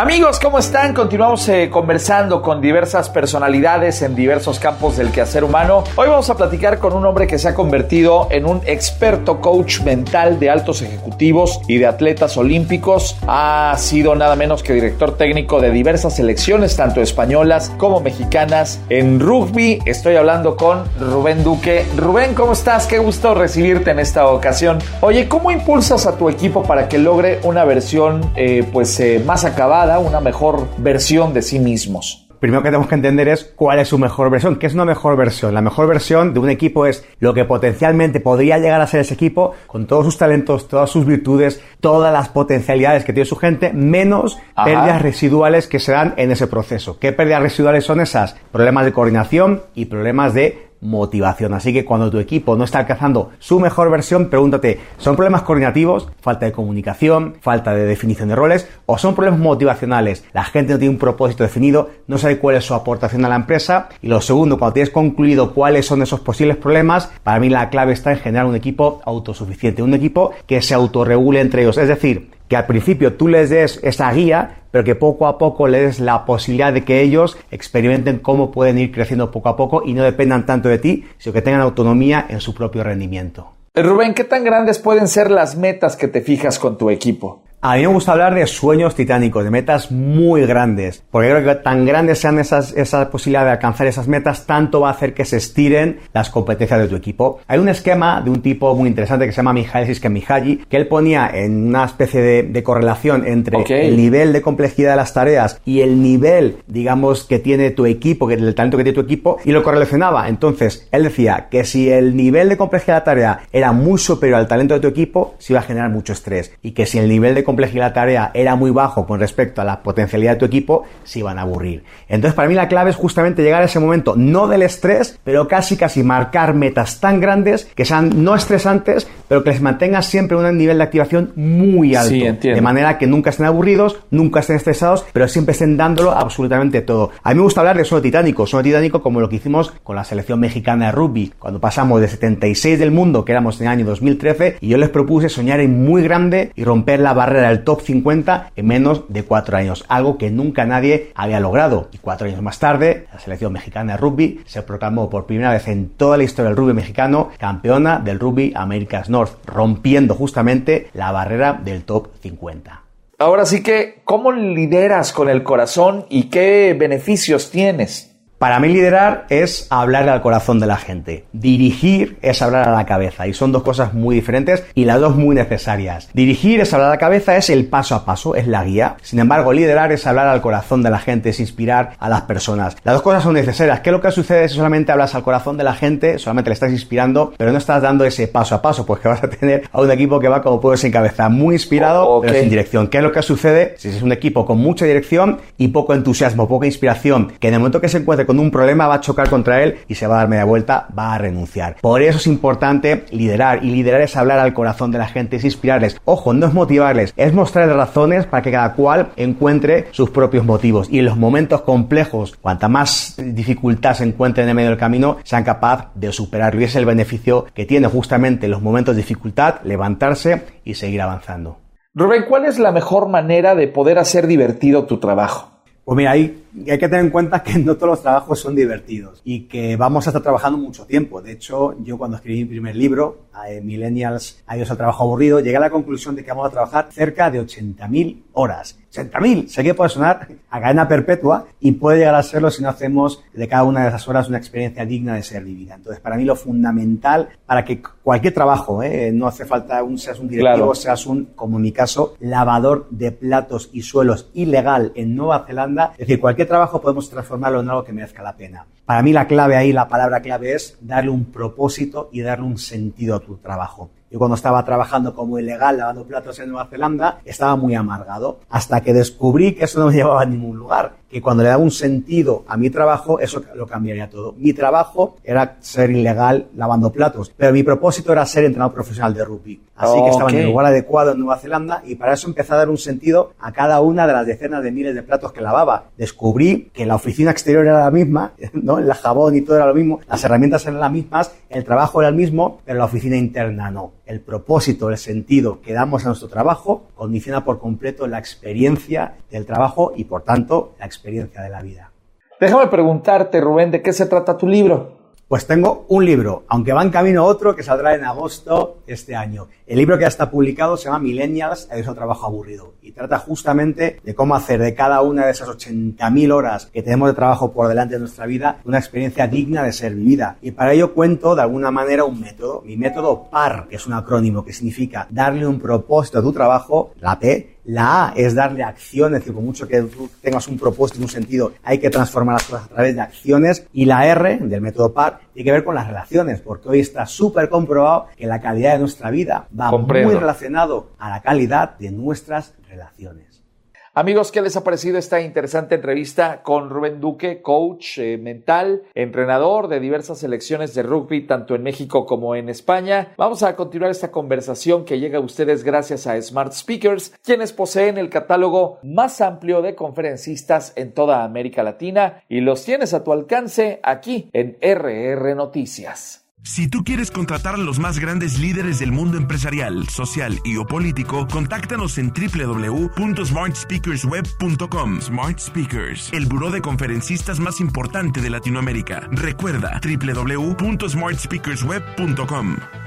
Amigos, ¿cómo están? Continuamos conversando con diversas personalidades en diversos campos del quehacer humano. Hoy vamos a platicar con un hombre que se ha convertido en un experto coach mental de altos ejecutivos y de atletas olímpicos. Ha sido nada menos que director técnico de diversas selecciones, tanto españolas como mexicanas, en rugby. Estoy hablando con Rubén Duque. Rubén, ¿cómo estás? Qué gusto recibirte en esta ocasión. Oye, ¿cómo impulsas a tu equipo para que logre una versión más acabada, una mejor versión de sí mismos? Primero que tenemos que entender es cuál es su mejor versión. ¿Qué es una mejor versión? La mejor versión de un equipo es lo que potencialmente podría llegar a ser ese equipo con todos sus talentos, todas sus virtudes, todas las potencialidades que tiene su gente, menos pérdidas residuales que se dan en ese proceso. ¿Qué pérdidas residuales son esas? Problemas de coordinación y problemas de motivación. Así que cuando tu equipo no está alcanzando su mejor versión, pregúntate, ¿son problemas coordinativos, falta de comunicación, falta de definición de roles, o son problemas motivacionales? La gente no tiene un propósito definido, no sabe cuál es su aportación a la empresa. Y lo segundo, cuando tienes concluido cuáles son esos posibles problemas, para mí la clave está en generar un equipo autosuficiente, un equipo que se autorregule entre ellos. Es decir, que al principio tú les des esa guía, pero que poco a poco les des la posibilidad de que ellos experimenten cómo pueden ir creciendo poco a poco y no dependan tanto de ti, sino que tengan autonomía en su propio rendimiento. Rubén, ¿qué tan grandes pueden ser las metas que te fijas con tu equipo? A mí me gusta hablar de sueños titánicos, de metas muy grandes, porque creo que tan grandes sean esa posibilidad de alcanzar esas metas, tanto va a hacer que se estiren las competencias de tu equipo. Hay un esquema de un tipo muy interesante que se llama Mihaly Csikszentmihalyi, que él ponía en una especie de correlación entre el nivel de complejidad de las tareas y el nivel, digamos, que tiene tu equipo, que el talento que tiene tu equipo, y lo correlacionaba. Entonces, él decía que si el nivel de complejidad de la tarea era muy superior al talento de tu equipo, se iba a generar mucho estrés, y que si el nivel de complejidad de la tarea era muy bajo con respecto a la potencialidad de tu equipo, se iban a aburrir. Entonces, para mí la clave es justamente llegar a ese momento, no del estrés, pero casi marcar metas tan grandes que sean no estresantes, pero que les mantengas siempre un nivel de activación muy alto. Sí, entiendo. De manera que nunca estén aburridos, nunca estén estresados, pero siempre estén dándolo absolutamente todo. A mí me gusta hablar de sueño titánico como lo que hicimos con la selección mexicana de rugby, cuando pasamos de 76 del mundo, que éramos en el año 2013, y yo les propuse soñar en muy grande y romper la barrera del top 50 en menos de 4 años, algo que nunca nadie había logrado. Y 4 años más tarde, la selección mexicana de rugby se proclamó por primera vez en toda la historia del rugby mexicano campeona del Rugby America's North, rompiendo justamente la barrera del top 50. Ahora sí que, ¿cómo lideras con el corazón y qué beneficios tienes? Para mí liderar es hablar al corazón de la gente. Dirigir es hablar a la cabeza, y son dos cosas muy diferentes y las dos muy necesarias. Dirigir es hablar a la cabeza, es el paso a paso, es la guía. Sin embargo, liderar es hablar al corazón de la gente, es inspirar a las personas. Las dos cosas son necesarias. ¿Qué es lo que sucede si solamente hablas al corazón de la gente, solamente le estás inspirando, pero no estás dando ese paso a paso? Pues que vas a tener a un equipo que va como pollo sin cabeza, muy inspirado, pero sin dirección. ¿Qué es lo que sucede si es un equipo con mucha dirección y poco entusiasmo, poca inspiración, que en el momento que se encuentre con un problema va a chocar contra él y se va a dar media vuelta, va a renunciar? Por eso es importante liderar, y liderar es hablar al corazón de la gente, es inspirarles. Ojo, no es motivarles, es mostrarles razones para que cada cual encuentre sus propios motivos, y en los momentos complejos, cuanta más dificultad se encuentre en el medio del camino, sean capaces de superarlo, y ese es el beneficio que tiene justamente en los momentos de dificultad, levantarse y seguir avanzando. Rubén, ¿cuál es la mejor manera de poder hacer divertido tu trabajo? Pues mira, hay que tener en cuenta que no todos los trabajos son divertidos y que vamos a estar trabajando mucho tiempo. De hecho, yo cuando escribí mi primer libro, Millennials, adiós al trabajo aburrido, llegué a la conclusión de que vamos a trabajar cerca de 80.000 horas. 80.000, sé que puede sonar a cadena perpetua, y puede llegar a serlo si no hacemos de cada una de esas horas una experiencia digna de ser vivida. Entonces, para mí lo fundamental para que cualquier trabajo, no hace falta seas un directivo, seas como en mi caso, lavador de platos y suelos ilegal en Nueva Zelanda, es decir, cualquier trabajo podemos transformarlo en algo que merezca la pena. Para mí la clave ahí, la palabra clave es darle un propósito y darle un sentido a tu trabajo. Yo cuando estaba trabajando como ilegal lavando platos en Nueva Zelanda estaba muy amargado, hasta que descubrí que eso no me llevaba a ningún lugar, que cuando le daba un sentido a mi trabajo, eso lo cambiaría todo. Mi trabajo era ser ilegal lavando platos, pero mi propósito era ser entrenador profesional de rugby. Así que estaba en el lugar adecuado en Nueva Zelanda y para eso empecé a dar un sentido a cada una de las decenas de miles de platos que lavaba. Descubrí que la oficina exterior era la misma, ¿no? El jabón y todo era lo mismo, las herramientas eran las mismas, el trabajo era el mismo, pero la oficina interna no. El propósito, el sentido que damos a nuestro trabajo condiciona por completo la experiencia del trabajo y, por tanto, la experiencia de la vida. Déjame preguntarte, Rubén, ¿de qué se trata tu libro? Pues tengo un libro, aunque va en camino otro que saldrá en agosto de este año. El libro que ya está publicado se llama Millennials, adiós al trabajo aburrido. Y trata justamente de cómo hacer de cada una de esas 80.000 horas que tenemos de trabajo por delante de nuestra vida una experiencia digna de ser vivida. Y para ello cuento de alguna manera un método. Mi método PAR, que es un acrónimo que significa darle un propósito a tu trabajo, la P. La A es darle acción, es decir, por mucho que tú tengas un propósito y un sentido, hay que transformar las cosas a través de acciones. Y la R, del método PAR, tiene que ver con las relaciones, porque hoy está súper comprobado que la calidad de nuestra vida va muy relacionado a la calidad de nuestras relaciones. Amigos, ¿qué les ha parecido esta interesante entrevista con Rubén Duque, coach mental, entrenador de diversas selecciones de rugby, tanto en México como en España? Vamos a continuar esta conversación que llega a ustedes gracias a Smart Speakers, quienes poseen el catálogo más amplio de conferencistas en toda América Latina y los tienes a tu alcance aquí en RR Noticias. Si tú quieres contratar a los más grandes líderes del mundo empresarial, social y o político, contáctanos en www.smartspeakersweb.com. Smart Speakers, el buró de conferencistas más importante de Latinoamérica. Recuerda, www.smartspeakersweb.com.